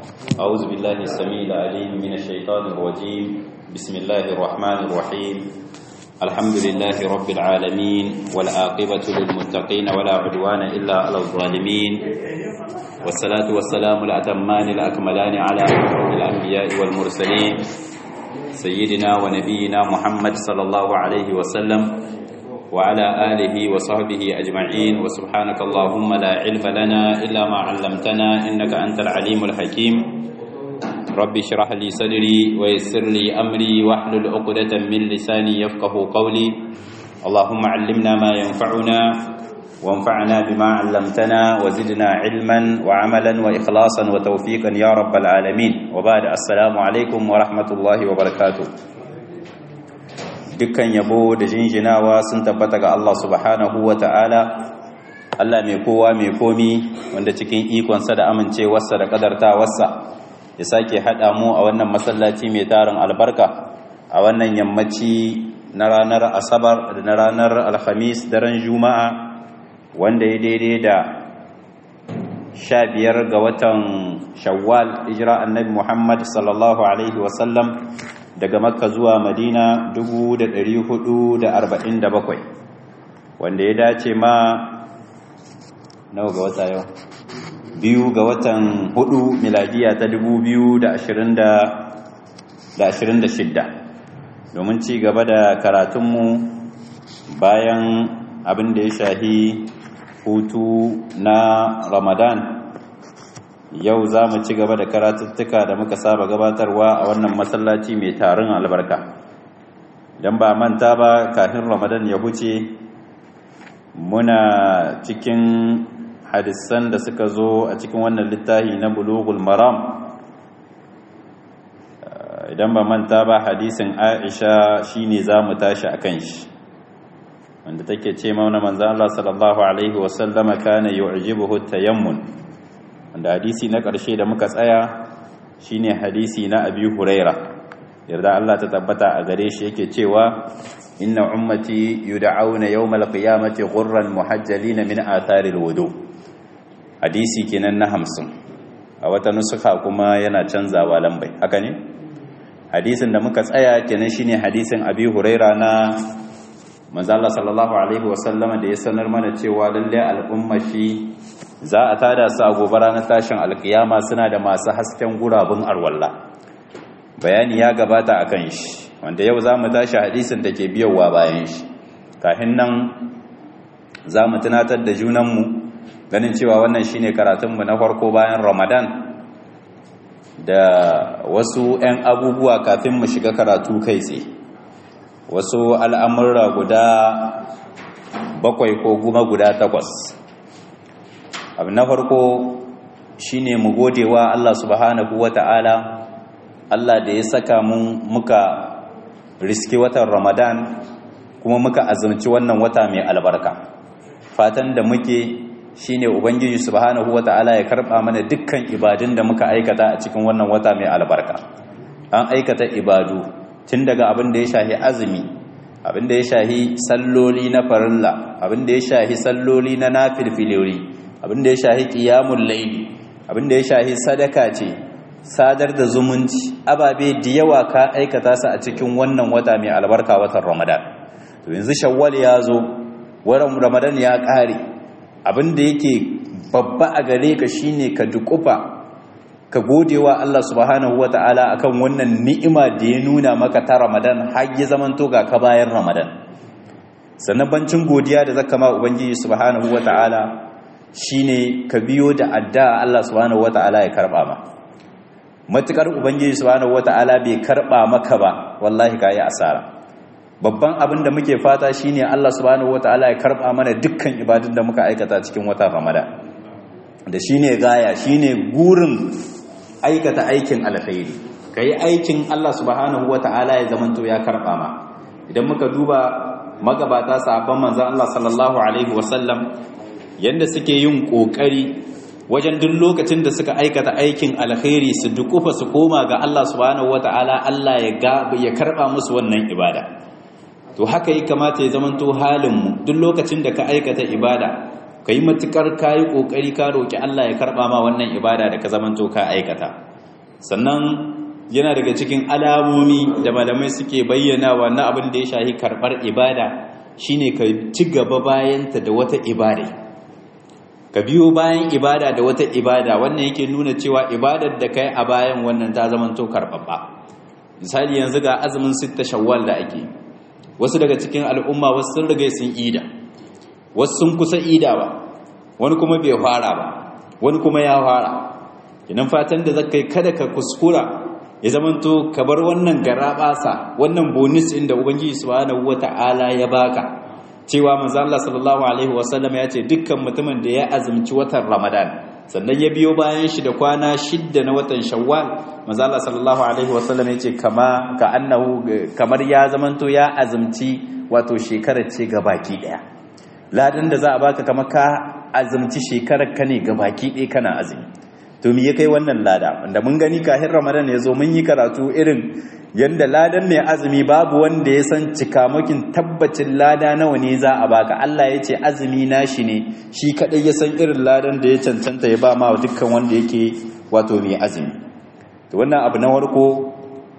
أعوذ بالله السميع العليم من الشيطان الرجيم بسم الله الرحمن الرحيم الحمد لله رب العالمين والعاقبة للمتقين ولا عدوان إلا على الظالمين والصلاة والسلام الأتمان الأكملان على أشرف الأنبياء والمرسلين سيدنا ونبينا محمد صلى الله عليه وسلم وعلى آله وصحبه أجمعين وسبحانك اللهم لا علم لنا إلا ما علمتنا إنك أنت العليم الحكيم رب اشرح لي صدري ويسر لي أمري واحلل عقدة من لساني يفقه قولي اللهم علمنا ما ينفعنا وانفعنا بما علمتنا وزدنا علما وعملا وإخلاصا وتوفيقا يا رب العالمين وبعد السلام عليكم ورحمة الله وبركاته. dukkan yabo da jinjinawa sun tabbata ga Allah subhanahu wa ta'ala, Allah mai kowa mai komi wanda cikin ikonsa da amincewarsa da kadartawarsa ya sake haɗa mu a wannan masallaci mai tarin albarka a wannan yammaci na ranar Asabar da na ranar Alhamis daren Juma'a wanda ya daidai da 15 ga watan Shawwal hijira annabi Muhammad sallallahu alaihi wasallam daga Makka zuwa Madina 1447 wanda ya dace ma nawa ga wata yau 2 ga watan 4 miladiya ta 2026 domin ci gaba da karatunmu bayan abin da ya shahi hutu na Ramadan. Yau za mu ci gaba da karatuttuka da muka saba gabatarwa a wannan masallaci mai tarin albarka. Don ba manta ba kafin Ramadan ya huce muna cikin hadisan da suka zo a cikin wannan littafi na Bulughul Maram. Idan ba manta ba hadisin Aisha shine za mu tashi akan shi, wanda take ce mana manzon Allah sallallahu alaihi wasallama kana yu'jibuhu tayammun, wanda hadisi na ƙarshe da muka tsaya shine hadisi na Abi Huraira yarda Allah ta tabbata a gare shi yake cewa inna ummati yud'auna yawmal qiyamati ghurran muhajjalin min atharil wudu. Hadisi kenan na 50 a wata nusuka kuma yana canzawa lambai, haka ne? Hadisin da muka tsaya kenan shine hadisin Abi Huraira na manzo Allah sallallahu alaihi wasallama da ya sanar mana cewa lalle al'umma shi za a tada su a gobe ranar tashin alkiyama suna da masu hasken gurabun arwalla. Bayani ya gabata a kan shi, wanda yau za mu tashi hadisin da ke biyowa bayan shi. Kafin nan za mu tunatar da junanmu ganin cewa wannan shine karatunmu na farko bayan Ramadan, da wasu 'yan abubuwa kafin mu shiga karatu kai tsaye, wasu al'amurra guda 7 ko kuma guda 8. abu na farko shine mu godewa Allah subhanahu wata'ala, Allah da ya saka mu muka riski watan Ramadan kuma muka azumci wannan wata mai albarka. Fatan da muke shine ubangiji subhanahu wata'ala ya karba mana dukkan ibadun da muka aikata a cikin wannan wata mai albarka. An aikata ibadu tun daga abin da ya shahi azumi, abin da ya shahi salloli na farilla, abin da ya shahi salloli na nafilfilori, abinda ya shahi qiyamul layli, abinda ya shahi sadaka ce, sadar da zumunci, ababe da yawa ka aikata su a cikin wannan wata mai albarka, watan Ramadan. To yanzu Shawwal ya zo, watan Ramadan ya kare. Abinda yake babba a gare ka shine ka dukufa ka godewa Allah subhanahu wataala akan wannan ni'ima da ya nuna maka ta Ramadan har ya zamanto ga ka bayan Ramadan. Sannan bancin godiya da zaka ma ubangiji subhanahu wataala shine ka biyo da addu'a Allah subhanahu wata'ala ya karba ma. Matukar ubangiji subhanahu wata'ala bai karba maka ba, wallahi ka yi asara. Babban abin da muke fata shine Allah subhanahu wata'ala ya karba mana dukkan ibadun da muka aikata cikin watan Ramadan. Da shine gaya, shine gurin aikata aikin alkhairi. Kai aikin Allah subhanahu wata'ala ya zamanto ya karba ma. Idan muka duba magabata sahabban manzon Allah sallallahu alaihi wasallam yanda suke yin kokari wajen duk lokacin da suka aikata aikin alkhairi su dukufa su koma ga Allah subhanahu wataala, Allah ya karba musu wannan ibada. To haka yi kamata ya zamanto halin mu, duk lokacin da ka aikata ibada ka yi matukar ka yi ƙoƙari ka roƙi Allah ya karɓa ma wannan ibada da ka zamanto ka aikata. sannan yana daga cikin alamomi da malamai suke bayyana wannan abin da ya shahi karɓar ibada shine ka ci gaba bayanta da wata ibada, ka biyo bayan ibada da wata ibada. Wannan yake nuna cewa ibadar da kai a bayan wannan ta zamanto karɓaɓɓa. Misali yanzu ga azumin sitta shawwal da ake, wasu daga cikin al'umma wasu sun riga sun ida, wasu sun kusa idawa, wani kuma bai fara ba, wani kuma ya fara. Kinan fatan da zakai kada ka kuskura ya zamanto ka bar wannan garabasa, wannan bonus inda ubangiji subhanahu wata'ala ya baka, cewa manzo Allah sallallahu alaihi wasallam ya ce dukkan mutumin da ya azumci watan Ramadan sannan ya biyo bayan shi da kwana 6 na watan Shawwal, manzo Allah sallallahu alaihi wasallam ya ce kamar ya zamanto ya azumci wato shekarar ce gabaki daya. Ladan da za a baka kamar ka azumci shekarar ka ne gabaki daya kana azumi. To me ya kai wannan lada? Wanda mun gani kahin Ramadan ya zo mun yi karatu irin yanda ladan mai azumi babu wanda ya san cikamakin tabbacin lada nawa ne za a baka. Allah ya ce azumi nashi ne, shi kadai ya san irin ladan da ya cancanta ya ba ma dukkan wanda yake wato mai azumi. To wannan abu na farko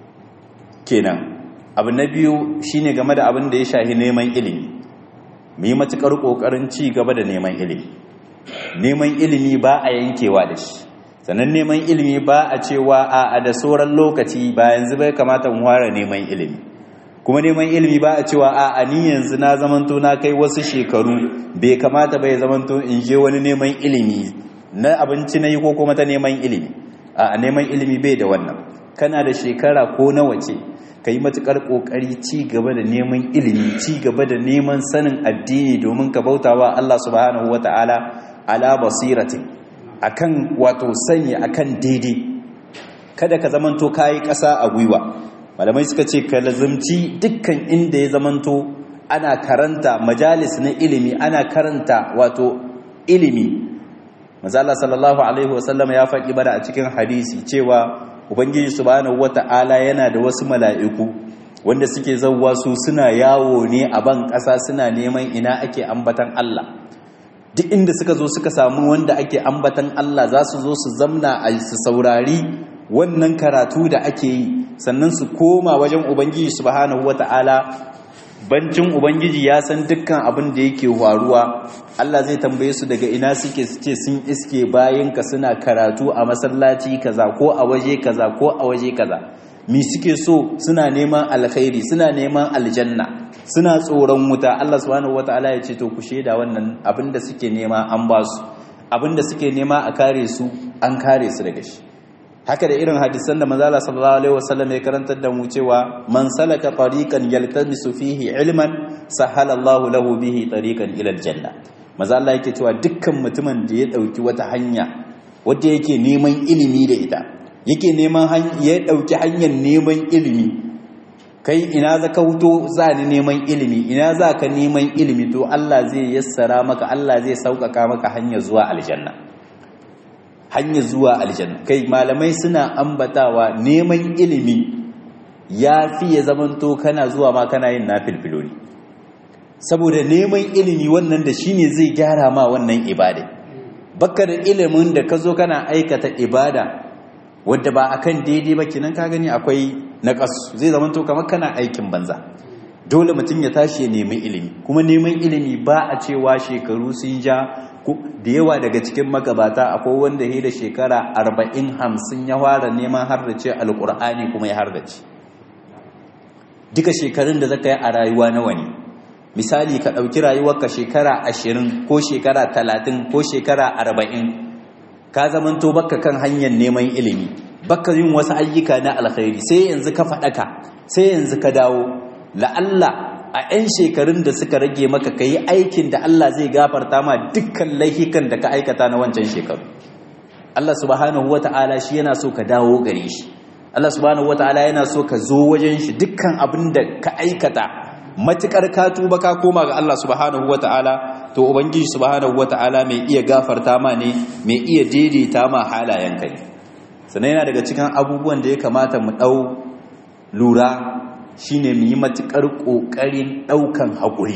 kenan. Abu na biyu shine game da abin da ya shahi neman ilimi. Mu yi matukar kokarin ci gaba da neman ilimi. Neman ilimi ba a yankewa da shi. Sannan neman ilimi ba a cewa a da sauran lokaci ba yanzu bai kamata mu fara neman ilimi, kuma neman ilimi ba a cewa a ni yanzu na zamanto na kai wasu shekaru bai kamata bai zamanto in je wani neman ilimi na abinci na yi ko kuma ta neman ilimi. A neman ilimi bai da wannan. Kana da shekara ko nawa ce ka yi matukar kokari ci gaba da neman ilimi, ci gaba da neman sanin addini domin ka bautawa Allah subhanahu wataala ala basiratin, akan wato sani akan daidai. Kada ka zamanto kayi ƙasa a gwiwa. Malamai suka ce ka lazumci dukkan inda ya zamanto ana karanta majalis na ilimi, ana karanta wato ilimi. Manzo Allah sallallahu alaihi wasallam ya faɗi bada a cikin hadisi cewa ubangiji subhanahu wata'ala yana da wasu mala'iku wanda suke zawwa su suna yawo ne a ban ƙasa suna neman ina ake ambatan Allah. Duk inda suka zo suka samu wanda ake ambatan Allah za su zo su zamna a su saurari wannan karatu da ake yi, sannan su koma wajen ubangiji subhanahu wata'ala. Bancin ubangiji ya san dukkan abin da yake faruwa, Allah zai tambaye su daga ina suke, su ce sun iske bayanka suna karatu a masallaci kaza ko a waje kaza ko a waje kaza. Mi suke so? Suna neman alkhairi, suna neman aljanna, suna tsoron wuta. Allah subhanahu wataala ya ce to ku sheda wannan abinda suke nema an ba su, abinda suke nema a kare su an kare su daga shi. Haka da irin hadisan da manzo Allah sallallahu alaihi wasallam ya karantar da mu cewa man salaka tariqan yaltamisu fihi ilman sahala Allahu lahu bihi tariqan ila aljanna. Manzo Allah yake cewa dukkan mutumin da ya dauki wata hanya wanda yake neman ilimi da ita, yake neman ya dauki hanyar neman ilimi, kai ina za ka huto za ni neman ilimi, ina za ka neman ilimi, to Allah zai yassara maka, Allah zai sauƙaƙa maka hanyar zuwa aljanna, hanyar zuwa aljanna. Kai malamai suna ambatawa neman ilimi ya fi ya zamanto kana zuwa ma kana yin nafilfiloli, saboda neman ilimi wannan da shine zai gyara ma wannan ibada. Baka da ilimin da ka zo kana aikata ibada wadda ba akan daidai ba, kinan ka gani akwai naqas, zai zama to kamar kana aikin banza. Dole mutum ya tashi ya nemi ilimi, kuma neman ilimi ba a cewa shekaru sun ja. Da yawa daga cikin magabata akwai wanda ya da shekara 40-50 ya fara neman hardace alqur'ani kuma ya hardace. Duka shekarun da zaka yi a rayuwa nawa ne? Misali ka dauki rayuwarka shekara 20 ko shekara 30 ko shekara 40, ka zamanto baka kan hanyar neman ilimi, baka yin wasu ayyuka na alkhairi, sai yanzu ka faɗaka, sai yanzu ka dawo. La'alla a 'yan shekarun da suka rage maka ka yi aikin da Allah zai gafarta ma dukkan laifukan da ka aikata na wancan shekaru. Allah subhanahu wata'ala shi yana so ka dawo gare shi. Allah subhanahu wata'ala yana so ka zo wajen shi. Dukkan abin da ka aikata matukar ka tuba ka koma ga Allah subhanahu wata'ala, to ubangiji subhanahu wata'ala mai iya gafarta ma ne, mai iya daidaita ma halayenka ne. Sannan yana daga cikin abubuwan da ya kamata mu lura shine mu yi matukar kokarin daukan hakuri.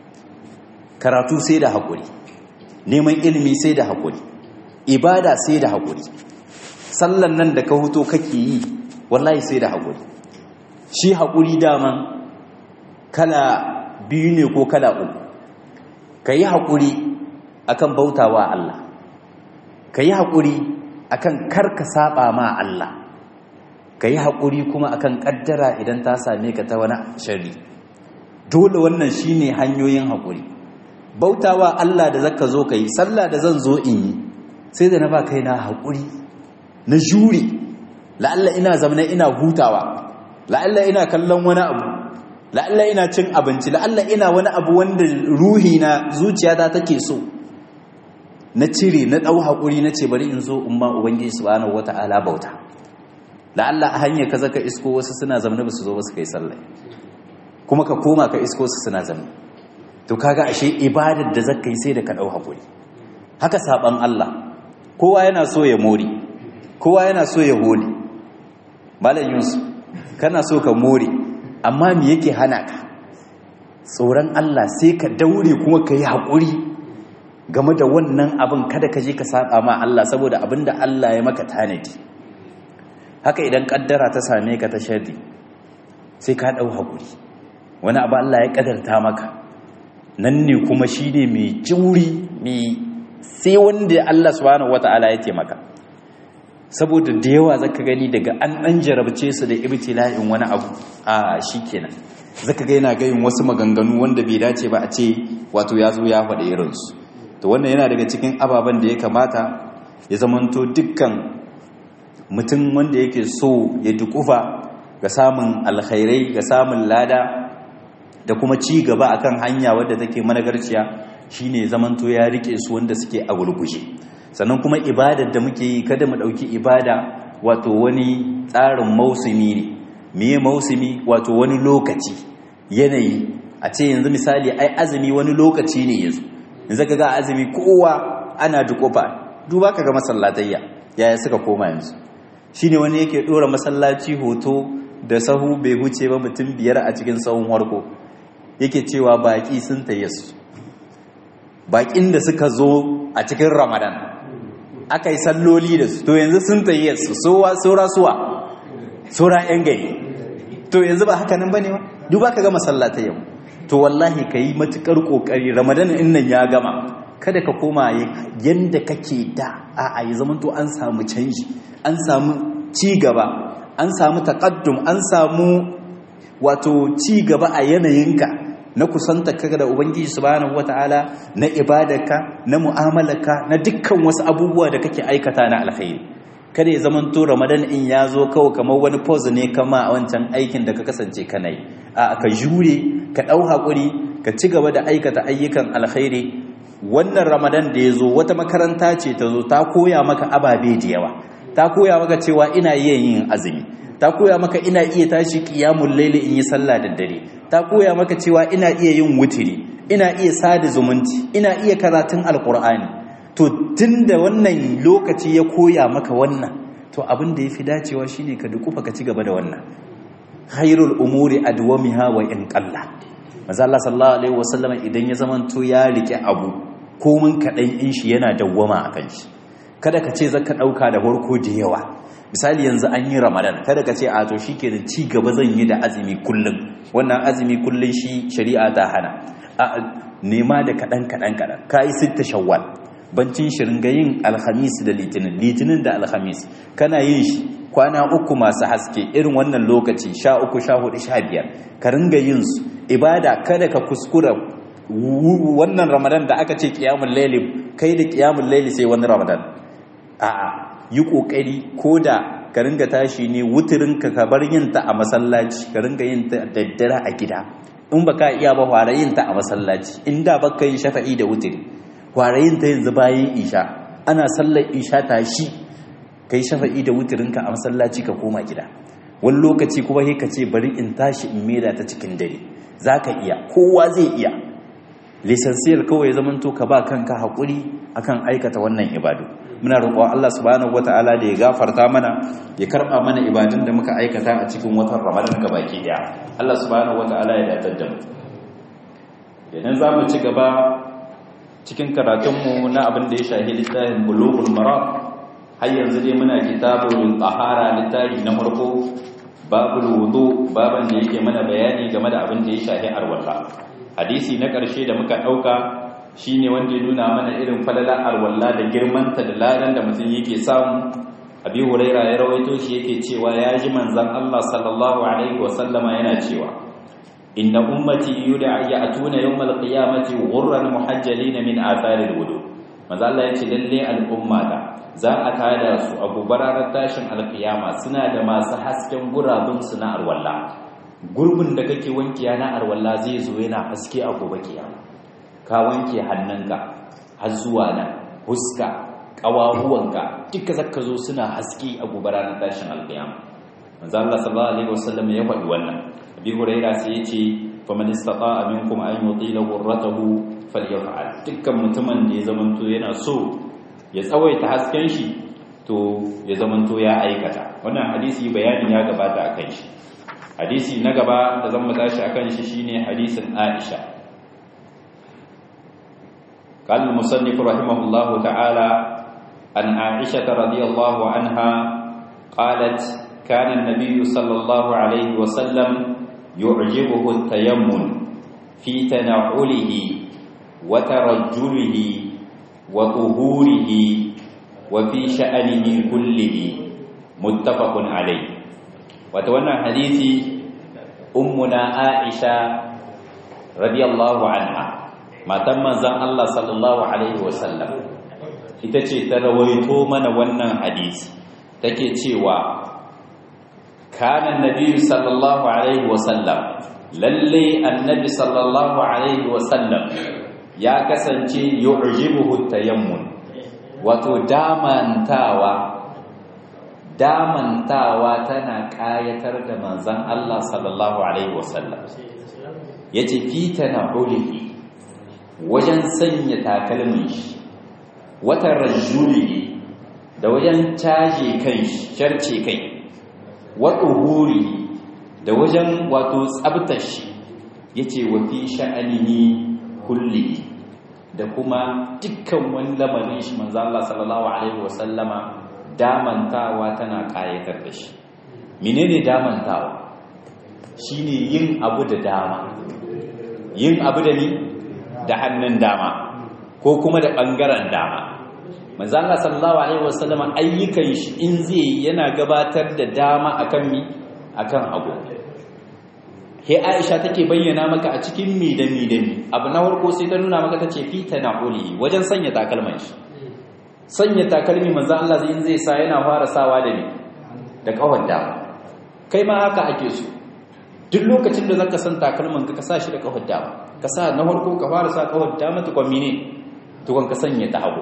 Karatu sai da hakuri, neman ilimi sai da hakuri, ibada sai da hakuri. sallan nan da ka huto kake yi wallahi sai da haƙuri. Shi haƙuri daman kala biyu ne ko kala uku. Ka yi haƙuri akan bautawa Allah, ka yi haƙuri akan karka saba ma Allah, ka yi haƙuri kuma akan ƙaddara idan ta same ka ta wani shari. Dole wannan shine hanyoyin haƙuri. Bautawa Allah da zaka zo ka yi, sallah da zan zo in yi, sai da na ba kaina haƙuri, na jure. La'alla ina zamana ina hutawa, la'alla ina kallon wani abu, la'alla ina cin abinci, la'alla ina wani abu wanda ruhi na zuciyata take so. Na cire, na ɗau haƙuri, na ce bari in zo in ma Ubangiji subhanahu wata'ala bauta. La'alla a hanyar ka zaka isko wasu suna zamana ba su zo ba su kai sallah, kuma ka koma ka isko su suna zamana. To kaga ashe ibadar da zaka yi sai da ka ɗau haƙuri. Haka saban Allah, kowa yana so ya more, kowa yana so ya hole. Malam Yusuf, kana so ka more, amma me yake hana ka? Tsoron Allah, sai ka daure kuma ka yi haƙuri game da wannan abin, kada ka je ka saba ma Allah saboda abin da Allah ya maka tanadi. Haka idan kaddara ta same ka ta sharri, sai ka ɗau haƙuri. Wani abu Allah ya kaddarta maka, nan ne kuma shi ne mai juri, mai sai wanda Allah subhanahu wata'ala ya taimaka. Saboda da yawa zaka gani daga an jarabce su da ibtila'in wani abu, shikenan zaka ga yana gayin wasu maganganu wanda bai dace ba a ce wato ya zo ya faɗa irinsu. To wannan yana daga cikin ababen da ya kamata ya zamanto dukkan mutum wanda yake so ya dukufa ga samun alkhairai, ga samun lada da kuma ci gaba akan hanya wadda take managarciya, shine zamanto ya rike su wanda suke a gurguje. Sannan kuma ibadar da muke yi, kada mu dauki ibada wato wani tsarin mausumi ne. Meye mausumi? Wato wani lokaci, yanayi. A ce yanzu misali ai azumi wani lokaci ne yanzu. Yanzu kaga azumi kowa ana dukofa. Duba kaga masallatayya yaya suka koma yanzu. Shine wani yake dora masallaci hoto da sahu bai huce ba mutum 5 a cikin sahun harko. Yake cewa baki sun tayyasu. Bakin da suka zo a cikin Ramadan aka yi salloli da su, to yanzu sun tayyasu, saura suwa, saura yan gari. To yanzu ba haka nan bane ba? Duba kaga masallatai yau. To wallahi kai matukar kokari, Ramadan in nan ya gama, kada ka koma yanda kake da, a'a ya zaman to an samu canji, an samu ci gaba, an samu taqaddum, an samu wato ci gaba a yanayinka na kusanta kaga da Ubangiji subhanahu wataala, na ibadarka, na mu'amalarka, na dukkan wasu abubuwa da kake aikata na alkhairi. Kada ya zaman to Ramadan in ya zo kawai kamar wani pause ne kama a wancan aikin da ka kasance kana yi. A ka jure, ka ɗau haƙuri, ka ci gaba da aikata ayyukan alkhairi. Wannan Ramadan da ya zo wata makaranta ce ta zo ta koya maka ababe da yawa. Ta koya maka cewa ina iya yin azumi, ta koya maka ina iya tashi qiyamul layli in yi sallah da dare, ta koya maka cewa ina iya yin wutiri, ina iya sada zumunci, ina iya karatun alqur'ani. To tunda wannan lokaci ya koya maka wannan, to abin da yafi dacewa shine ka dukufa ka ci gaba da wannan. Khairul umuri adwamiha wa in qalla. Manzo Allah sallallahu alaihi wasallam idan ya zamanto ya rike abu, komin kadan in shi yana dawwama akan shi. Kada ka ce zaka dauka da farko da yawa. Misali yanzu an yi Ramadan, kada ka ce a to shikenan ci gaba zan yi da azumi kullum. Wannan azumi kullum shi shari'a ta hana. A nema da kadan. Kai 6 Shawwal. Bancin shiringa yin Alhamis da Litinin da Alhamis. Kana yin shi kwana 3 masu haske irin wannan lokaci 13, 14, 15. Ka ringa yin su. Ibada kada ka kuskura wannan Ramadan da aka ce qiyamul layli, kai da qiyamul layli sai wani Ramadan. A'a, yi kokari koda ka ringa tashi ne wutirin ka bar yin ta a masallaci, ka ringa yin ta daddare a gida. In baka iya ba fara yin ta a masallaci. Inda baka yin shafa'i da wutiri, fara yin ta yanzu bayan isha. Ana sallar isha tashi kai shafa'i da wutirin ka a masallaci ka koma gida. Wani lokaci kuma sai ka ce bari in tashi in maida ta cikin dare. Zaka iya, kowa zai iya. Lisansiyar kawai zamanto ka ba kanka haƙuri akan aikata wannan ibadu. Muna roƙon Allah subhanahu wataala da ya gafarta mana, ya karɓa mana ibadun da muka aikata a cikin watan Ramadan gabaki daya. Allah subhanahu wataala ya datar da mu. Idan zamu ci gaba cikin karatunmu na abin da ya shahi littafin Bulughul Maram, har yanzu dai muna kitabul tahara littafi na farko babul wudu baban da yake mana bayani game da abin da ya shafi arwalla. Hadisi na ƙarshe da muka ɗauka shine wanda ya nuna mana irin falala arwalla da girmanta da ladan da mutum yake samu. Abi Huraira ya rawaito shi yake cewa ya ji manzon Allah sallallahu alaihi wasallama yana cewa inna ummati yud'atuna yawmal qiyamati ghurran muhajjalin min atharil wudu. Manzon Allah yace lalle al'umma da za a tada su a gobararar tashin alkiyama suna da masu hasken gurabun su na arwalla. Gurbin da kake wankiya na arwalla zai zo yana haske a gobe kiyama. Ka wanke hannunka har zuwa nan huska kawahuwanka duka zaka zo suna haske a gobararar tashin alkiyama. Manzo Allah sallallahu alaihi wasallam ya faɗi wannan. Abi Hurairah sai yace faman istata'a minkum an yutila ghurratahu falyaf'al. Dukkan mutumin da ya zamanto yana so ya tsawaita hasken shi to ya zamanto ya aikata. Wannan hadisi bayani ya gabata akan shi. Hadisi na gaba da zan tashi akan shi shine hadisin Aisha. قال المصنف رحمه الله تعالى عن عائشة رضي الله عنها قالت كان النبي صلى الله عليه وسلم يعجبه التيمم في تنعله وترجله وطهوره وفي شأنه كله متفق عليه. وتوانا حديث أمنا عائشة رضي الله عنها matan manzon Allah sallallahu alaihi wasallam ita ce ta rawaito mana wannan hadisi take cewa kana annabi sallallahu alaihi wasallam lalle annabi sallallahu alaihi wasallam ya kasance yu'jibuhu tayammun wato damantawa tana kayatar da manzon Allah sallallahu alaihi wasallam yace fitana ulihi wajen sanya takalmin shi wata rajuli da wajen caje kai sharce kai wa tuhuri da wajen wato tsabtar shi yace wa fi sha'anihi kulli da kuma dukkan wani lamarin shi manzo Allah sallallahu alaihi wasallama damantawa tana kayatar da shi. Menene damantawa? Shine yin abu da dama, yin abu da ni da hannun dama ko kuma da ɓangaren dama. Manzo Allah sallallahu alaihi wasallam ayyukan shi in zai yana gabatar da dama akan mi akan hagu. He Aisha take bayyana maka a cikin mi da mi. Abu na farko sai ta nuna maka tace fi tanaquli wajen sanya takalman shi. Sanya takalmi manzo Allah zai sa yana fara sawa da mi da kafar dama. Kai ma haka ake so. Duk lokacin da zaka san takalman ka sa shi da kafar dama. Ka sa na farko ka fara sa kawai dama tukwan mine tukwan ka sanya ta hagu.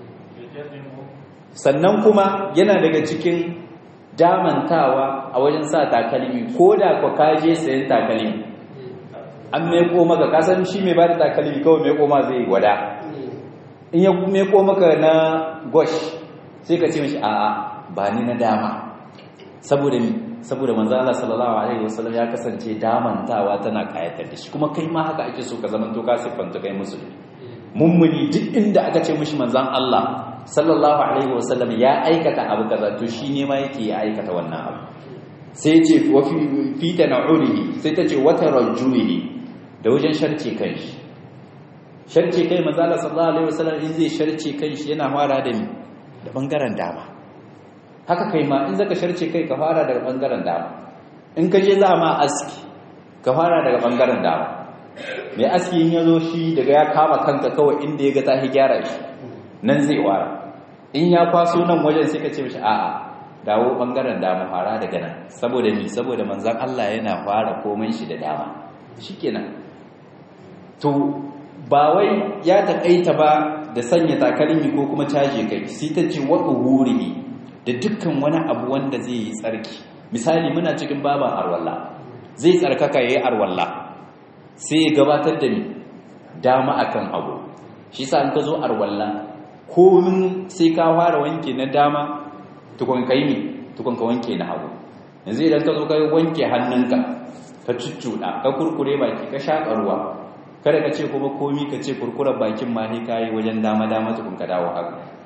Sannan kuma yana daga cikin damantawa a wajen sa takalmi ko da kwa kaje sayan takalmi an meko maka kasan shi mai ba da takalmi kawai meko ma zai gwada in ya meko maka na gosh sai ka ce mashi a'a ba ni na dama saboda manzo Allah sallallahu alaihi wasallam ya kasance damantawa tana kayatar da shi kuma kai ma haka ake so ka zaman to ka siffanta kai musulmi mummuni duk inda aka ce mishi manzon Allah sallallahu alaihi wasallam ya aikata abu kaza to shi ne ma yake ya aikata wannan abu. Sai ce wa fi tana'ulihi sai ta ce wata rajulihi da wajen sharce kanshi. Sharce kai manzo Allah sallallahu alaihi wasallam in zai sharce kanshi yana fara da ni da bangaren dama. Haka kai ma in zaka sharce kai ka fara daga bangaren dama. In ka je za ma aski ka fara daga bangaren dama. Mai aski in yazo shi daga ya kama kanka kawai inda ya ga ta gyara shi nan zai wara. In ya kwaso nan wajen sai ka ce mishi a'a dawo bangaren dama fara daga nan saboda ni saboda manzon Allah yana fara komai shi da dama. Shikenan. To ba wai ya takaita ba da sanya takalmi ko kuma caje kai sai ta ce wa uhurihi da dukkan wani abu wanda zai yi tsarki. Misali muna cikin baban arwalla zai tsarkaka yayi arwalla sai ya gabatar da ni dama akan hagu. Shi sa an ka zo arwalla komin sai ka fara wanke na dama tukun kai ne tukun ka wanke na hagu. Yanzu idan ka zo ka wanke hannunka ka cuccuda ka kurkure baki ka shaƙa ruwa kada ka ce kuma komi ka ce kurkurar bakin ma sai kai wajen dama tukun ka dawo hagu.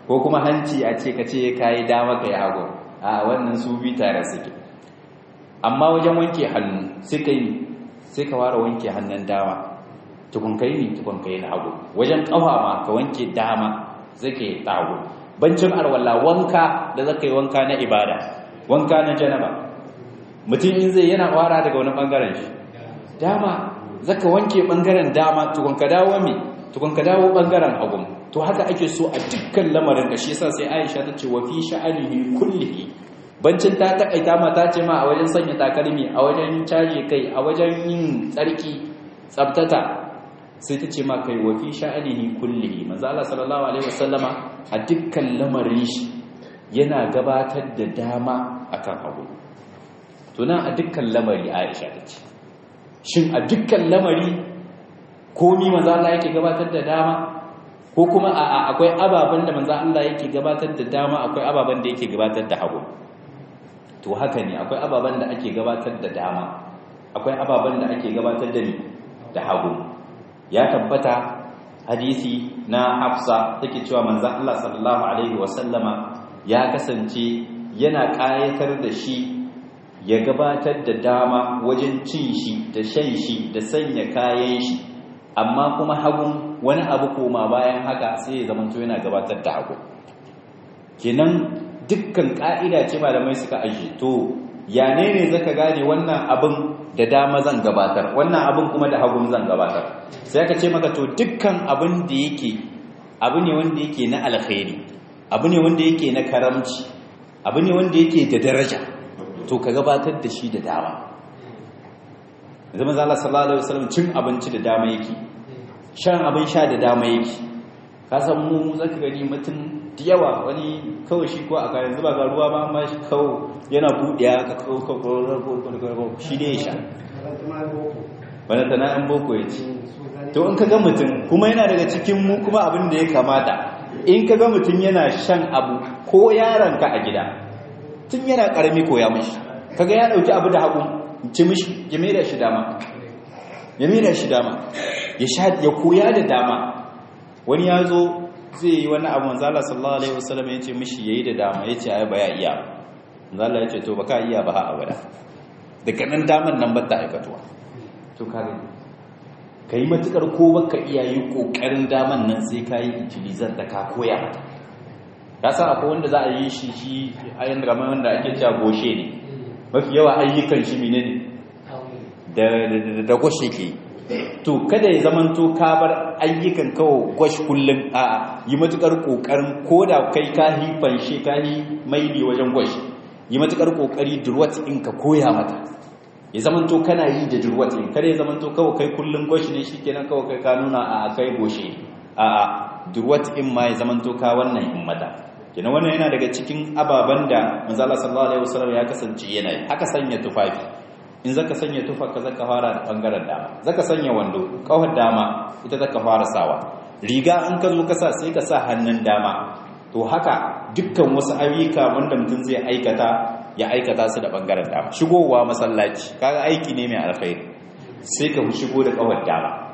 ko kuma hanci a ce ka ce kai dama kai hagu a wannan su bi tare suke. Amma wajen wanke hannu sai ka ware wanke hannun dama tukun kai na hagu. Wajen kafa ma ka wanke dama sai ka hagu. Bancin arwalla wanka da zaka yi wanka na ibada, wanka na janaba, mutum in zai yana wara daga wani bangaren shi dama, zaka wanke bangaren dama tukun ka dawo bangaren hagu. To haka ake so a dukkan lamarin da shi yasa sai Aisha ta ce wa fi sha'anihi kullihi. Bancin ta takaita ma ta ce ma a wajen sanya takalmi, a wajen caje kai, a wajen yin tsarki tsabtata, sai ta ce ma kai wa fi sha'anihi kullihi. Manzo Allah sallallahu alaihi wasallama a dukkan lamarin shi yana gabatar da dama akan hagu. To nan a dukkan lamari Aisha ta ce, shin a dukkan lamari komi manzo Allah yake gabatar da dama, ko kuma akwai ababen da manzo Allah yake gabatar da dama, akwai ababen da yake gabatar da hagu? To haka ne, akwai ababen da ake gabatar da dama, akwai ababen da ake gabatar da hagu. Ya tabbata hadisi na Hafsa take cewa manzo Allah sallallahu alaihi wasallama ya kasance yana kayatar da shi ya gabatar da dama wajen cin shi da shan shi da sanya kayan shi, amma kuma hagun wani abu koma bayan haka sai ya zamanto yana gabatar da hagu. Kenan dukkan ka'ida ce malamai suka aje, to ya ne zaka gane wannan abin da dama zan gabatar, wannan abin kuma da hagun zan gabatar? Sai aka ce maka to dukkan abin da yake abu ne wanda yake na alkhairi, abu ne wanda yake na karamci, abu ne wanda yake da daraja, to ka gabatar da shi da dama. Zama Allah sallallahu alaihi wasallam cin abinci da dama yake, shan abin sha da dama yake. Ka san mu zaka gani mutum da yawa, wani kawai shi ko a kayan zuba ga ruwa ba, amma shi kawai yana buɗiya ka kawo shi ne ya sha, wani sana'an boko ya ci. To in ka ga mutum kuma yana daga cikin mu kuma abin da ya kamata, in ka ga mutum yana shan abu ko yaranka a gida tun yana ƙarami koya mashi, kaga ya ɗauki abu da hagu ci mishi, ya mai da shi dama, ya koya da dama. Wani ya zo zai yi wani abu, manzala sallallahu alaihi wasallam ya ce mishi yayi da dama, ya ce ai ba ya iya. Manzala ya ce to baka iya ba ha abada, daga nan daman nan ba ta aikatuwa. To kare kai matukar ko baka iya yi kokarin daman nan sai kai intilizar da ka koya mata. Ka san akwai wanda za a yi shi ayin ramai wanda ake cewa goshe ne, mafi yawa ayyukan shi menene da goshe ke. To kada ya zamanto ka bar ayyukan kawo gwash kullum, a yi matukar kokarin koda kai ka hifan shi ka yi maili wajen gwash, yi matukar kokari durwat in ka koya mata, ya zamanto kana yi da durwat in, kada ya zamanto kawai kai kullum gwash ne shikenan kawai kai ka nuna a kai goshe, a durwat in ma ya zamanto ka wannan in mata. Kenan wannan yana daga cikin ababen da manzo Allah sallallahu alaihi wasallam ya kasance yana yi. Haka sanya tufafi, in zaka sanya tufarka zaka fara da bangaren dama, zaka sanya wando kawar dama ita zaka fara sawa, riga an ka zo ka sa sai ka sa hannun dama. To haka dukkan wasu ayyuka wanda mutum zai aikata, ya aikata su da bangaren dama. Shigowa masallaci kaga aiki ne mai alkhairi, sai ka shigo da kawar dama.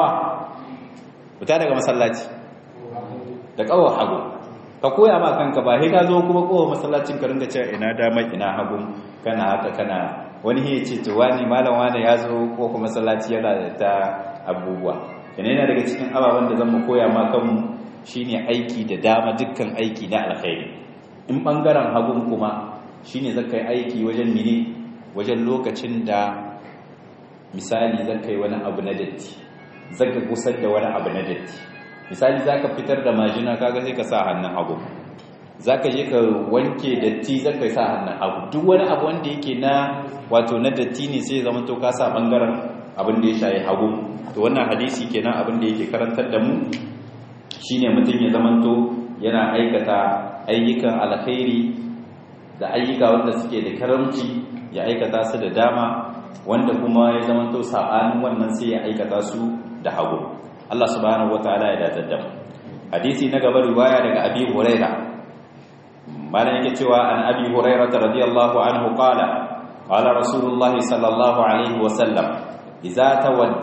Fita daga masallaci da kawar hagu, ka koya ma kanka, ba sai ka zo kuma kawar masallacin ka ringa cewa ina dama ina hagu, kana haka kana wani ya ce to wani malam wani ya zo ko kuma masallaci yana da ta abubuwa. Yana daga cikin ababen da zan mu koya ma kanmu shine aiki da dama, dukkan aiki na alkhairi. In bangaren hagun kuma shine zaka yi aiki wajen wajen lokacin da misali zaka yi wani abu na datti, zaka gusar da wani abu na datti. Misali zaka fitar da majina, kaga sai ka sa hannun hagu, zaka je ka wanke datti zaka sa hannun hagu. Duk wani abu wanda yake na datti ne sai zama to ka sa bangaren abin da ya shayi hagu. To wannan hadisi kenan abin da yake karantar da mu shine mutum ya zama to yana aikata ayyukan alkhairi da ayyuka wanda suke da karamci, ya aikata su da dama, wanda kuma ya zama to sabanin wannan sai ya aikata su da hagu. Allah subhanahu wataala ya dace da mu. Hadisi na gaba riwaya daga Abi Hurairah. Malam yake cewa an Abi Hurairah radiyallahu anhu qala Rasulullah sallallahu alaihi wa sallam idza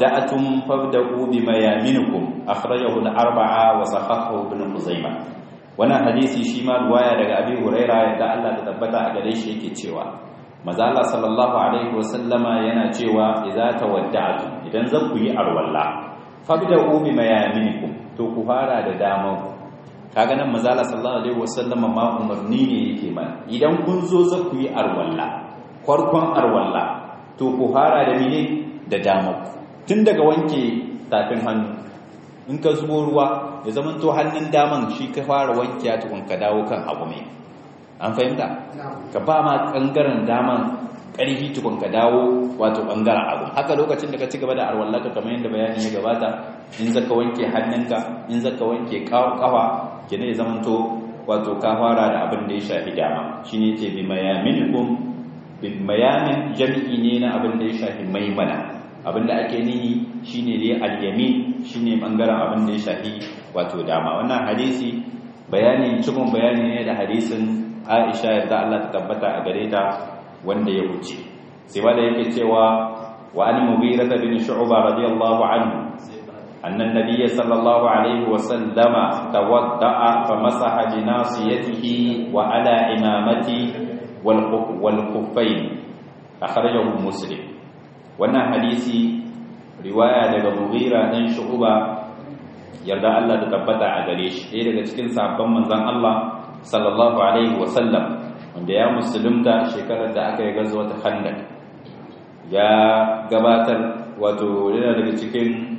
tawadda'tum fabda'u bima yaminukum akhrajahu al-arba'a wa sahahahu ibn Khuzaimah. wannan hadisi shi ma ruwaya daga Abi Huraira yadda Allah ta tabbata a gare shi yake cewa manzo Allah sallallahu alaihi wasallama yana cewa idza tawadda'tu idan zan ku yi arwalla fabda'u bi mayaminikum to ku fara da dama kaga nan manzo Allah sallallahu alaihi wasallama ma umarni ne yake mana idan kun zo za ku yi arwalla farkon arwalla to ku fara da mene da dama tun daga wanke tafin hannu in ka zubo ruwa ya zama to hannun daman shi ka fara wanke ya tukun ka dawo kan abu mai an fahimta ka ba ma ɓangaren daman ƙarfi tukun ka dawo wato ɓangaren abu haka lokacin da ka ci gaba da arwallaka kamar yadda bayani ya gabata in zaka wanke hannunka in zaka wanke kafa kina ya zama to wato ka fara da abin da ya shafi dama shine ce bi mayaminikum bi mayamin jami'i ne na abin da ya shafi maimana abinda ake nihi shine dai al-yamin shine bangaren abin da ya shafi wato dama wannan hadisi cikin bayani ne da hadisin Aisha yadda Allah ta tabbata a gare ta wanda ya wuce sai wanda yake cewa wa an Mughirah bin Shu'bah radiyallahu anhu anna an-nabiy sallallahu alaihi wa sallama tawadda'a famasaha bi nasiyatihi wa ala imamati wal khuffayn akhrajahu Muslim wannan hadisi riwaya daga Mughira dan Shu'ba yarda Allah ta tabbata a gare shi ɗaya daga cikin sahabban manzon Allah sallallahu alaihi wa sallam wanda ya musulunta shekarar da aka yi gazwat Khandaq ya gabatar wato yana daga cikin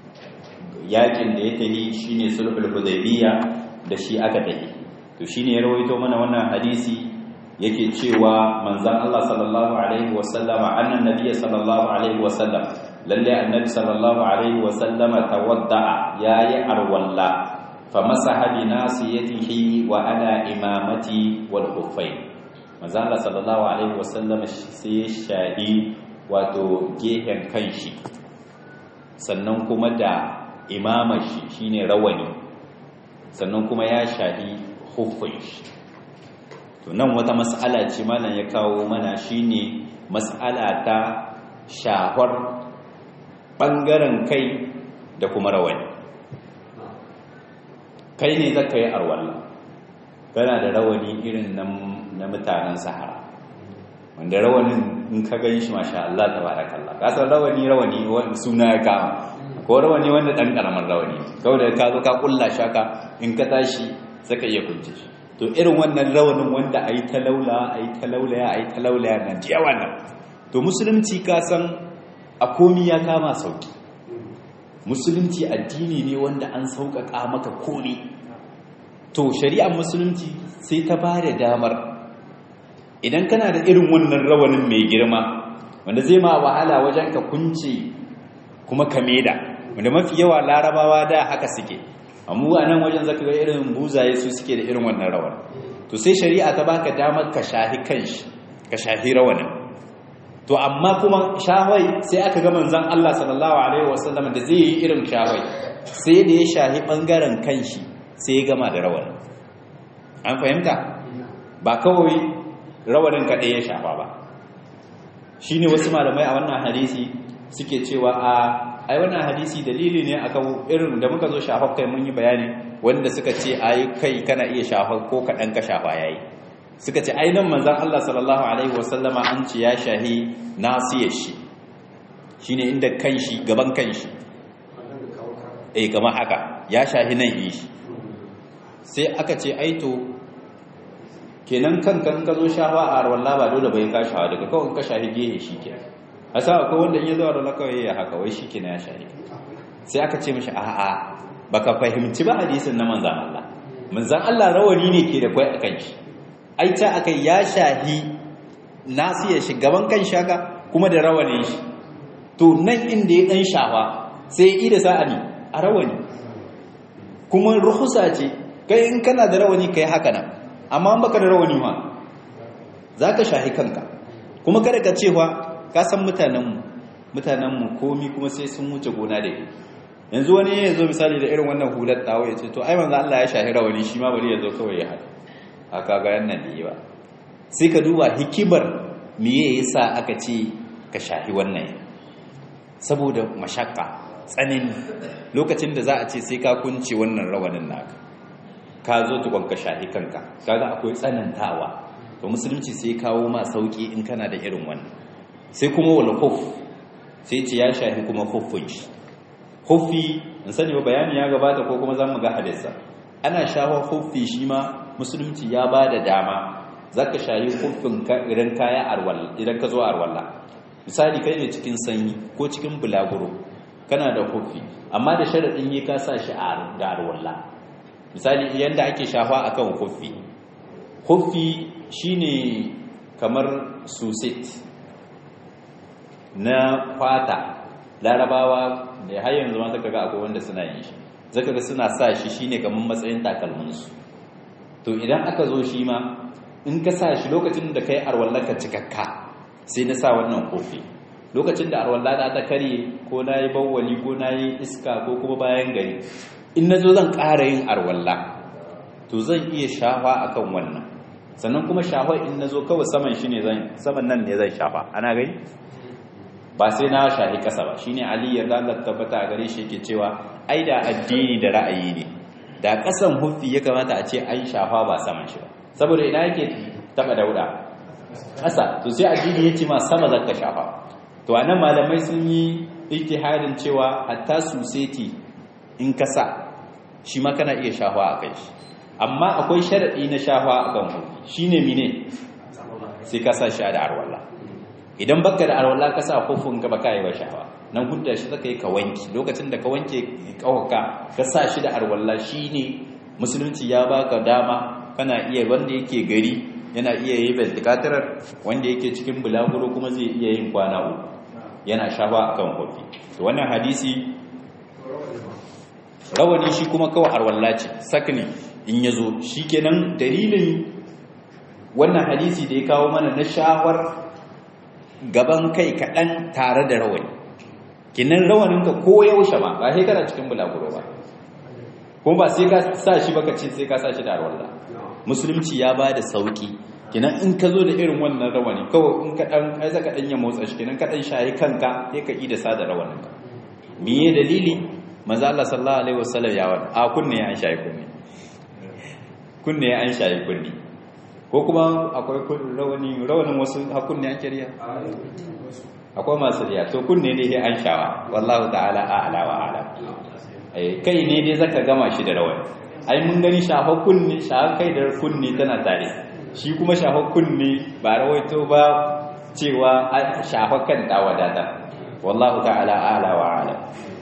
yakin da ya tafi shine sulhul hudaybiyya da shi aka tafi to shine ya rawaito mana wannan hadisi yake cewa manzon Allah sallallahu alaihi wasallama annan nabiyyi sallallahu alaihi wasallam lalle annabi sallallahu alaihi wasallama tawadda'a yayi arwalla famasaha bi nasiyatihi wa ala imamati wal khuffayn manzon Allah sallallahu alaihi wasallama sai shahi wato gehen kanshi sannan kuma da imamar shi shine rawani sannan kuma ya shahi khuffin shi to nan wata mas'ala ce malam ya kawo mana shine mas'ala ta shahwar bangaren kai da kuma rawani kai ne zaka yi arwalla kana da rawani irin na mutanen Sahara wanda rawanin in ka gani shi masha Allah tabarakallah ka san rawani wanda suna ya kama ko rawani wanda dan karamar rawani kawai da ka zo ka kulla shaka in ka tashi saka iya kunce shi to irin wannan rawanin wanda ayi talaulaya nan jiya wannan to musulunci ka san a komi ya kama sauki musulunci addini ne wanda an sauƙaƙa maka komi to shari'ar musulunci sai ta ba da damar idan kana da irin wannan rawanin mai girma wanda zai ma wahala wajen ka kunce kuma ka meda wanda mafi yawa larabawa da haka suke amma a nan wajen zaka ga irin buzaye su suke da irin wannan rawar to sai shari'a ta baka damar ka shahi kanshi ka shahi rawanin to amma kuma shahwai sai aka ga manzon Allah sallallahu alaihi wasallam da zai yi irin shahwai sai da ya shahi bangaren kanshi sai ya gama da rawanin an fahimta ba kawai rawanin kadai ya shafa ba shine wasu malamai a wannan hadisi suke cewa ai wannan hadisi dalili ne akan irin da muka zo shafar kai mun yi bayani wanda suka ce ai kai kana iya shafar ko kadan ka shafa yayi suka ce ai nan manzon Allah sallallahu alaihi wasallama an ce ya shahi nasiyar shi shine inda kanshi gaban kanshi kamar haka ya shahi nan yi shi sai aka ce ai to kenan kankan ka zo shafa a arwalla ba dole bai ka shafa daga kawai ka shahi gehe shi kenan asa akwai wanda in ya zo arwalla kawai ya haka wai shi kenan ya shahi sai aka ce mishi a'a baka fahimci ba hadisin na manzon Allah manzon Allah rawani ne ke da kai akan shi ai ta akai ya shahi nasiyar shi gaban kan shaka kuma da rawanin shi to nan inda ya dan shafa sai ya ida sa'ani a rawani kuma ruhusa ce kai in kana da rawani kai haka nan amma an baka da rawani ma zaka shahi kanka kuma kada ka cewa ka san mutanenmu komi kuma sai sun wuce gona da yi yanzu wani ya zo misali da irin wannan hular tawo ya ce to ai manzo Allah ya shahi rawani shi ma bari ya zo kawai ya haɗu haka ga yannan ne ba sai ka duba hikimar meye yasa aka ce ka shahi wannan saboda mashakka tsanani lokacin da za a ce sai ka kunce wannan rawanin naka ka zo tukon ka shahi kanka kaga akwai tsanantawa to musulunci sai kawo ma sauki in kana da irin wannan sai kuma wal khuf sai ce ya shahi kuma khuffun shi khuffi in sani ba bayani ya gabata ko kuma zamu ga hadisa ana shafa khuffi shi ma musulunci ya bada dama zaka shahi khuffin ka idan kaya arwalla idan ka zo arwalla misali kai ne cikin sanyi ko cikin bulaguro kana da khuffi amma da sharadin yi ka sa shi a arwalla misali yanda ake shafa akan khuffi shine kamar susit na fata larabawa da har yanzu ma zaka ga akwai wanda suna yin shi zaka ga suna sa shi shine kamar matsayin takalminsu to idan aka zo shi ma in ka sa shi lokacin da kai arwallaka cikakka sai na sa wannan khuffi lokacin da arwallata ta kare ko nayi bawwali ko nayi iska ko kuma bayan gari in nazo zan ƙara yin arwalla to zan iya shafa akan wannan sannan kuma shafa in nazo kawai saman shi ne saman nan ne zan shafa ana gani ba sai na shahi kasa ba shine Ali ya Allah tabbata a gare shi yake cewa ai da addini da ra'ayi ne da kasan huffi ya kamata a ce an shafa ba saman shi ba saboda ina yake taba dauda kasa to sai addini yace ma sama zaka shafa to anan malamai sun yi ijtihadin cewa hatta suseti in kasa shi ma kana iya shafa a kai shi amma akwai sharadi na shafa akan huffi shine mine sai ka sa shi da arwalla idan baka da arwalla ka sa huffin ka baka yi wa shafa nan hudda shi zaka yi ka wanki lokacin da ka wanke kawaka ka sa shi da arwalla shine musulunci ya baka dama kana iya wanda yake gari yana iya yi beltikatarar wanda yake cikin bulaguro kuma zai iya yin kwana uku yana shafa akan huffi to wannan hadisi rawani shi kuma kawai arwalla ce sakni in yazo shikenan dalilin wannan hadisi da ya kawo mana na shawar gaban kai kaɗan tare da rawani kinan rawaninka ko yaushe ma ba sai kana cikin bulaguro ba kuma ba sai ka sa shi baka ce sai ka sa shi da arwalla musulunci ya ba da sauki kinan in ka zo da irin wannan rawani kawai in ka dan kai zaka dan ya motsa shi kinan ka dan shayi kanka sai ka yi da sa da rawaninka miye dalili manzo Allah sallallahu alaihi wasallam ya wada a kunne ya an shayi kunne ya an shayi kunne ko kuma akwai rawanin wasu hakunne ake riya akwai masu riya to kunne ne dai an shawa wallahu ta'ala a'la wa a'lam kai ne dai zaka gama shi da rawani ai mun gani shafa kunne shafa kai da kunne tana tare shi kuma shafa kunne ba rawaito ba cewa shafa kan ta wadata wallahu ta'ala a'la wa a'lam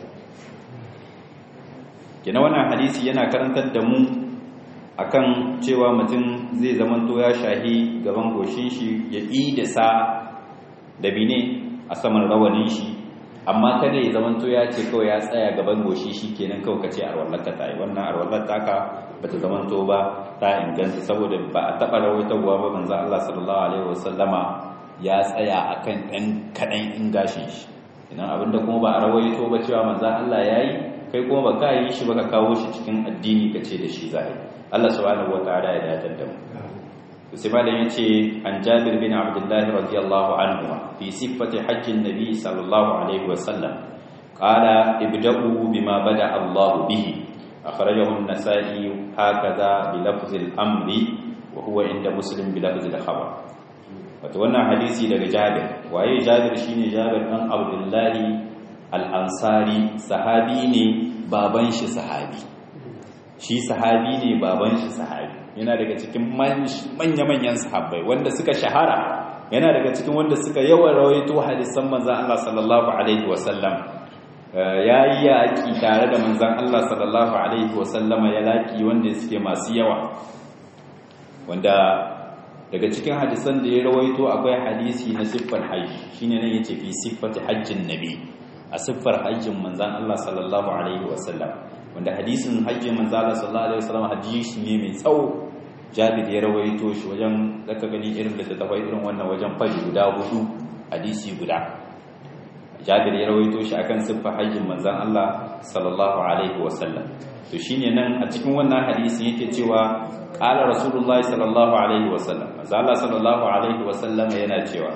kina wannan hadisi yana karantar da mu akan cewa mutum zai zamanto ya shahi gaban goshin shi ya da sa da bine a saman rawanin shi amma kada ya zamanto ya ce kawai ya tsaya gaban goshi shi kenan kawai kace arwallar ta yi wannan arwallar taka bata zamanto ba ta inganta saboda ba a taba rawaitarwa ba manzo Allah sallallahu alaihi wasallama ya tsaya akan dan kadan in gashin shi idan abinda kuma ba a rawaito ba cewa manzo Allah yayi kai kuma ba ka yi shi ba ka kawo shi cikin addini kace da shi zai Allah subhanahu wataala ya dace da mu sai malam yace an Jabir bin Abdullah radiyallahu anhu fi sifati hajjin nabi sallallahu alaihi wasallam qala ibda'u bima bada Allah bihi akhrajahu an-nasa'i hakaza bi lafz al-amri wa huwa inda muslim bi lafz al-khabar wato wannan hadisi daga Jabir waye Jabir shine Jabir dan Abdullah al-Ansari sahabi ne baban shi sahabi shi sahabi ne baban shi sahabi yana daga cikin manya-manyan sahabbai wanda suka shahara yana daga cikin wanda suka yawan rawaito hadisan manzon Allah sallallahu alaihi wasallam yayi yaki tare da manzon Allah sallallahu alaihi wasallama ya laki wanda suke masu yawa wanda daga cikin hadisan da ya rawaito akwai hadisi na siffar haji shine nan yace fi siffati hajjin nabi a siffar hajjin manzon Allah sallallahu alaihi wasallam wanda hadisin hajjin manzo Allah sallallahu alaihi wasallam hadisi ne mai tsawo Jabir ya rawaito shi wajen zaka gani irin da ta irin wannan wajen faji guda hudu hadisi guda Jabir ya rawaito shi akan siffar hajjin manzon Allah sallallahu alaihi wasallam to shine nan a cikin wannan hadisin yake cewa qala rasulullahi sallallahu alaihi wasallam manzo Allah sallallahu alaihi wasallam yana cewa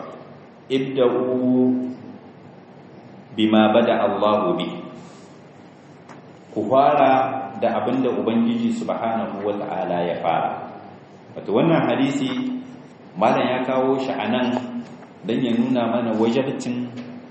ibda'u bima bada Allahu bi ku fara da abinda ubangiji subhanahu wata'ala ya fara. Wato wannan hadisi malam ya kawo shi anan dan ya nuna mana wajibcin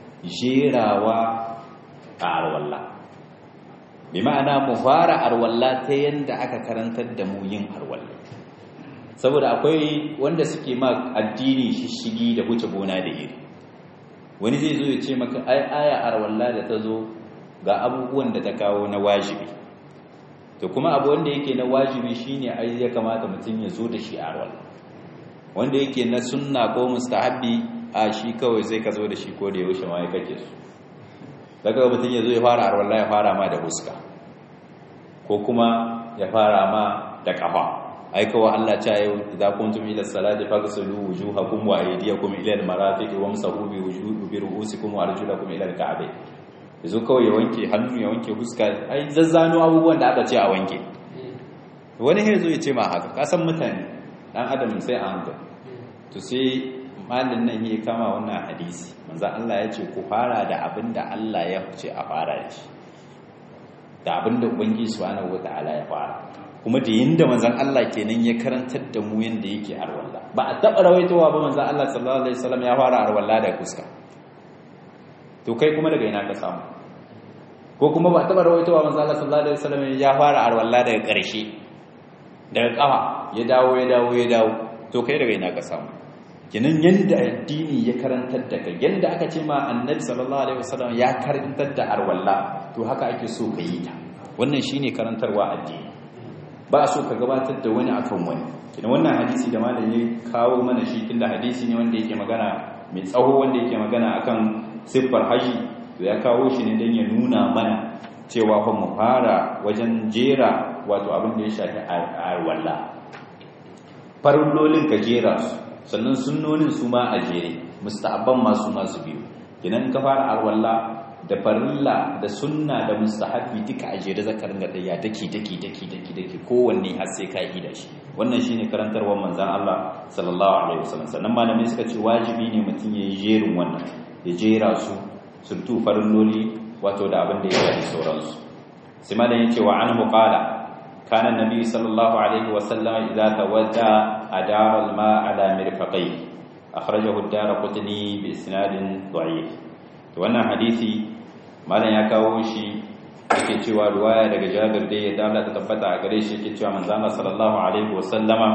jerawa a arwalla. Bi ma'ana mu fara arwalla ta yanda aka karantar da mu yin arwalla. Saboda akwai wanda suke ma addini shishigi da huce gona da iri. Wani zai zo ya ce maka ai aya arwalla da ta zo ga abubuwan da ta kawo na wajibi. To kuma abu wanda yake na wajibi shine ai ya kamata mutum ya zo da shi a arwalla. Wanda yake na sunna ko mustahabbi a shi kawai sai ka zo da shi ko da yaushe ma kake so. Daga mutum ya zo ya fara arwalla ya fara ma da huska ko kuma ya fara ma da kafa. Ai kawai Allah ta yau idza kuntum ila salati faghsilu wujuhakum wa aydiyakum ila al-marafiq wamsahu bi ru'usikum wa arjulakum ila al-ka'bayn. Yazo kawai ya wanke hannu ya wanke huska, ai zazzano abubuwan da aka ce a wanke. Wani yazo ya ce ma haka, ka san mutane dan adam sai a hankali. To sai malin nan ya kama wannan hadisi, manzo Allah ya ce ku fara da abinda Allah ya ce a fara da shi, da abinda ubangiji subhanahu wataala ya fara. Kuma da yinda manzon Allah kenan ya karantar da mu yanda yake arwalla. Ba a taba rawaitowa ba manzon Allah sallallahu alaihi wasallam ya fara arwalla da fuska. To kai kuma daga ina ka samu? Ko kuma ba a taba rawaitowa manzon Allah sallallahu alaihi wasallam ya fara arwalla daga ƙarshe, daga kafa ya dawo. To kai daga ina ka samu? Kenan yanda addini ya karantar da kai, yanda aka ce ma annabi sallallahu alaihi wasallam ya karantar da arwalla, to haka ake so ka yi ta. Wannan shine karantarwa addini. Ba so ka gabatar da wani akan wani. Kina wannan hadisi da malam ya kawo mana shi, tunda hadisi ne wanda yake magana mai tsawo, wanda yake magana akan siffar haji, to ya kawo shi ne dan ya nuna mana cewa fa mu fara wajen jera wato abin da ya shafi arwalla. Farillolin ka jera su, sannan sunnonin su ma a jere, mustahabban ma su biyu. Kinan ka fara arwalla da farilla da sunna da mustahabi duka a jere zakarin da ya daki kowanne har sai ka yi da shi. Wannan shine karantarwar manzon Allah sallallahu alaihi wasallam. Sannan malamai suka ce wajibi ne mutum ya yi jerin wannan, ya jera su surtu farilloli wato da abin da ya yi sauransu. Sai malam yace wa anhu qala kana annabi sallallahu alaihi wasallam idza tawadda adara al-ma ala mirfaqai akhrajahu ad-darqutni bi isnadin da'if. To wannan hadisi malam ya kawo shi yake cewa riwaya daga Jabir da ya dala ta tabbata a gare shi, yake cewa manzon Allah sallallahu alaihi wasallama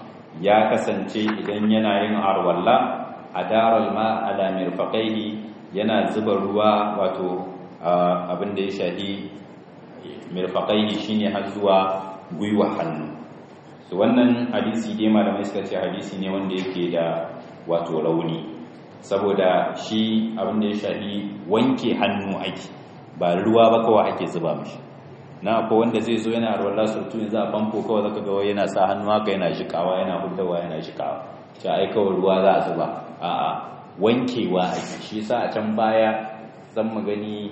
ya kasance idan yana yin arwalla adaral ma ala mirfaqaihi, yana zuba ruwa wato abin da ya shahi mirfaqaihi shine har zuwa gwiwa hannu. So wannan hadisi dai malamai suka ce hadisi ne wanda yake da wato rauni, saboda shi abin da ya shafi wanke hannu ake, ba ruwa ba kawai ake zuba mishi. Na akwai wanda zai zo yana arwalla surtu ne za a famfo kawai zaka ga yana sa hannu haka yana jikawa yana huddawa yana jikawa, ce ai kawai ruwa za a zuba. A'a, wankewa ake. Shi yasa a can baya zan mu gani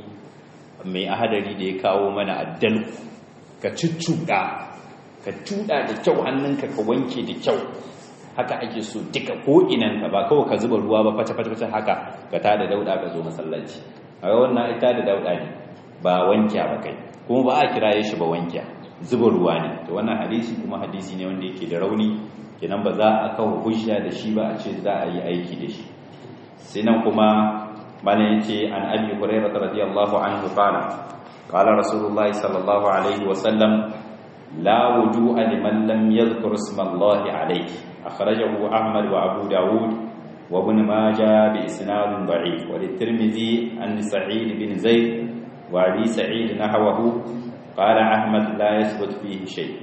mai ahadari da ya kawo mana addal, ka cuccuɗa, ka tuɗa da kyau hannunka, ka wanke da kyau. Haka ake so duka ko inanka, ba kawai ka zuba ruwa ba fata haka ka tada dauda ka zo masallaci. Kaga wannan ita da dauda ne, ba wankiya ba kai, kuma ba a kiraye shi ba wankiya, zuba ruwa ne. To wannan hadisi kuma hadisi ne wanda yake da rauni, kenan ba za a kawo hujja da shi ba a ce za a yi aiki da shi. Sai nan kuma malam yace an Abi Hurairah radiyallahu anhu qala Rasulullah sallallahu alaihi wa sallam la wudu'a liman lam yadhkur isma Allah alayhi. أخرجه أحمد وأبو داود وابن ماجه بإسناد ضعيف، وللترمذي عن سعيد بن زيد وأبي سعيد نحوه. قال أحمد لا يثبت فيه شيء.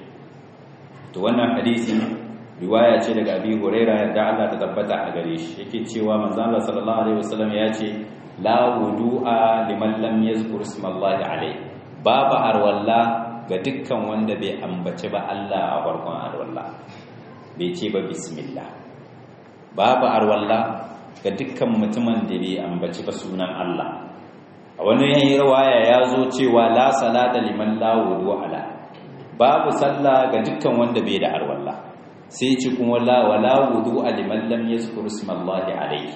wannan hadisi riwaya ce daga Abi Hurairah da Allah ta tabbata a gare shi, yake cewa manzon Allah sallallahu alaihi wasallam ya ce la wudu'a liman lam yazkur ismallahi alayhi, babu arwalla ga dukkan wanda bai ambace ba Allah a farkon arwalla, bai ce ba bismillah. Babu arwalla ga dukkan mutumin da bai ambaci ba sunan Allah. A wani yayin riwaya ya zo cewa la salata liman la wudu'a ala, babu sallah ga dukkan wanda bai da arwalla. Sai ce kuma wala wudu'a liman lam yazkur ismallahi alayhi,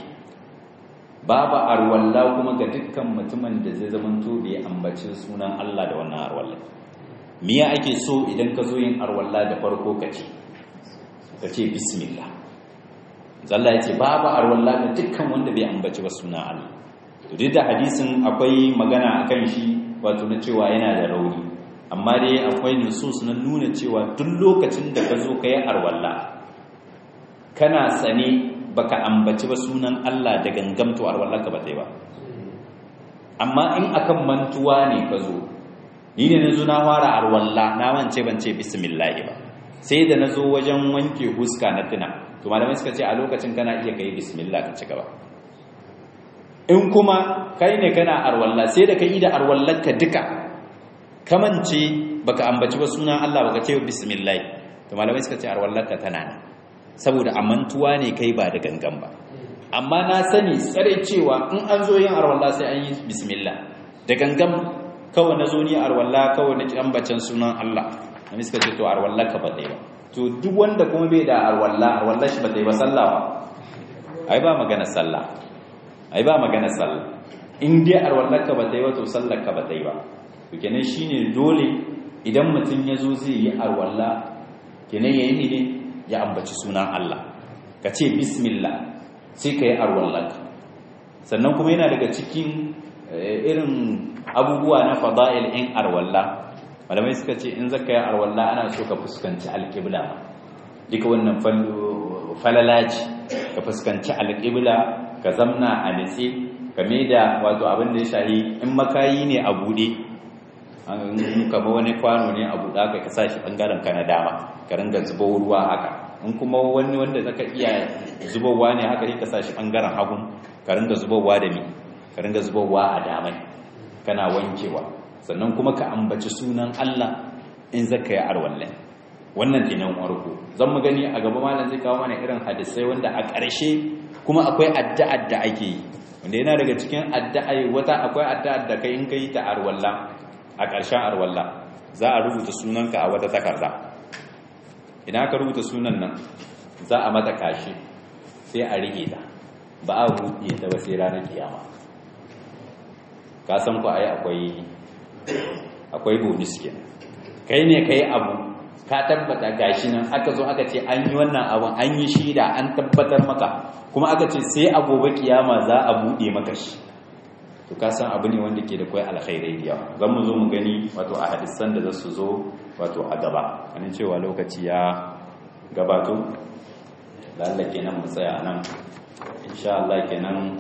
babu arwalla kuma ga dukkan mutumin da zai zamanto bai ambaci sunan Allah da wannan arwalla. miya ake so idan ka zo yin arwalla da farko ka ce bismillah. Zalla ya ce babu arwalla ga dukkan wanda bai ambaci ba suna Allah. To duk da hadisin akwai magana akan shi wato na cewa yana da rauni, amma dai akwai nusus na nuna cewa duk lokacin da ka zo ka yi arwalla kana sane baka ambaci ba sunan Allah da gangamto arwalla ka ba dai ba. Amma in akan mantuwa ne ka zo, ni ne na zo na fara arwalla na wance ban ce bismillah ba, sai da na zo wajen wanke huska na tuna, to malamai suka ce a lokacin kana iya kai bismillah ka ci gaba. In kuma kai ne kana arwalla sai da ka yi da arwallarka duka kamance baka ambaci ba sunan Allah baka ce bismillah, to malamai suka ce arwallarka tana nan saboda amantuwa ne kai ba da gangan ba. Amma na sani tsare cewa in an zo yin arwalla sai an yi bismillah, da gangan kawai na zo ni arwalla kawai na ambacin sunan Allah, na suka ce to arwallarka ba dai ba. To duk wanda kuma bai da arwallar shi ba dai ba, sallah ba ai ba magana sallah, ai ba magana sallah. In dai arwallarka ba dai ba to sallarka ba dai ba. To kenan shine dole idan mutum ya zo zai yi arwalla kenan yayi ne ya ambaci sunan Allah, ka ce bismillah sai ka yi arwallarka. Sannan kuma yana daga cikin irin abubuwa na fada'il in arwalla, malamai suka ce in zaka yi arwalla ana so ka fuskanci alƙibla. Duka wannan falalaci ka fuskanci alƙibla, ka zamna a nitse, ka maida wato abin da ya shahi in makayi ne a buɗe, kama wani kwano ne a buɗe ka sa shi ɓangaren ka na dama ka ringa zuba ruwa haka. In kuma wani wanda zaka iya zubowa ne haka ne ka sa shi ɓangaren hagun ka ringa zubowa da mi ka ringa zubowa a damai kana wankewa. Sannan kuma ka ambaci sunan Allah in zaka yi arwallan. Wannan kenan warko zan mu gani a gaba malam zai kawo mana irin hadisai wanda a ƙarshe kuma akwai addu'ar da ake yi, wanda yana daga cikin addu'ai wata akwai addu'ar da kai in kai ta arwalla a ƙarshen arwalla za a rubuta sunanka a wata takarda. Idan aka rubuta sunan nan za a mata kashi sai a rike ta, ba a buɗe ta ba sai ranar kiyama. Ka san ku ai akwai bonus kenan. Kai ne kai abu ka tabbata gashi nan aka zo aka ce an yi wannan abun an yi shida an tabbatar maka, kuma aka ce sai a gobe kiyama za a buɗe maka shi. To ka san abu ne wanda ke da kai alkhairai da yawa. Zan mu zo mu gani wato a hadisan da za su zo wato a gaba. Ganin cewa lokaci ya gabato, lalle kenan mu tsaya nan insha Allah. Kenan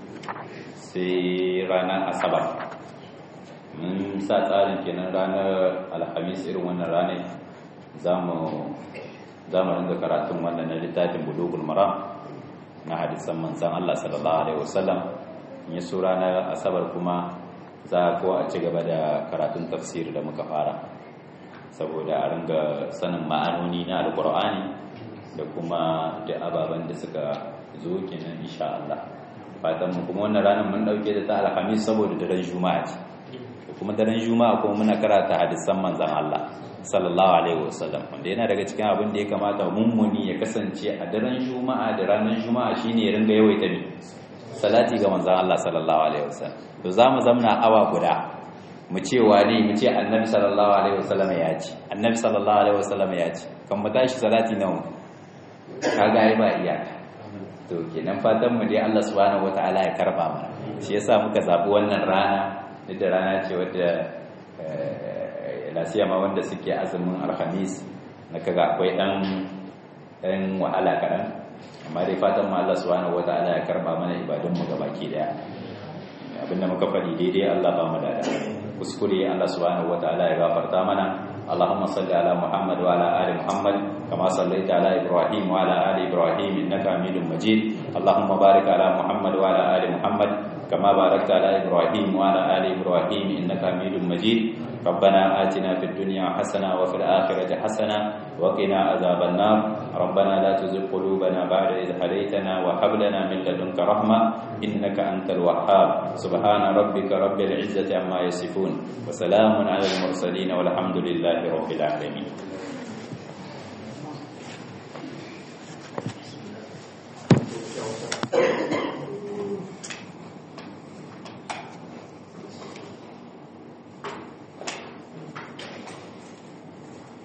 sai ranar Asabar mun sa tsarin kenan ranar Alhamis irin wannan ranar za mu ringa karatun wannan na littafin Bulughul Maram na hadisan manzon Allah sallallahu alaihi wasallam. In so ranar Asabar kuma za ko a ci gaba da karatun tafsir da muka fara, saboda a ringa sanin ma'anoni na Alqur'ani da kuma da ababen da suka zo kenan insha Allah. Fatan mu kuma wannan ranar mun dauke da ta Alhamis saboda daren Juma'a ce, kuma daren Juma'a kuma muna karanta hadisan manzon Allah sallallahu alaihi wasallam, wanda yana daga cikin abin da ya kamata mummuni ya kasance a daren Juma'a da ranar Juma'a shine ya ringa yawaita ne salati ga manzon Allah sallallahu alaihi wasallam. To zamu zamna awa guda mu ce wani mu ce annabi sallallahu alaihi wasallam ya ce, annabi sallallahu alaihi wasallam ya ce, kan mu tashi salati nawa kaga ai ba iyaka. To kenan fatan mu dai Allah subhanahu wataala ya karba mana. Shi yasa muka zabi wannan rana, da rana ce wadda lasiyama wanda suke azumin Alhamis na kaga akwai dan wahala kaɗan, amma dai fatan mu Allah subhanahu wataala ya karba mana ibadun mu gabaki daya. Abinda muka faɗi daidai Allah ba mu dada, kuskure Allah subhanahu wataala ya gafarta mana. Allahumma salli ala Muhammad wa ala ali Muhammad kama sallaita ala Ibrahim wa ala ali Ibrahim innaka Hamidum Majid. Allahumma barik ala Muhammad wa ala ali Muhammad kama barakta ala Ibrahim wa ala ali Ibrahim innaka Hamidum Majid. ربنا آتنا في الدنيا حسنة وفي الآخرة حسنة وقنا عذاب النار. ربنا لا تزغ قلوبنا بعد إذ هديتنا وهب لنا من لدنك رحمة إنك أنت الوهاب. سبحان ربك رب العزة عما يصفون وسلام على المرسلين والحمد لله رب العالمين.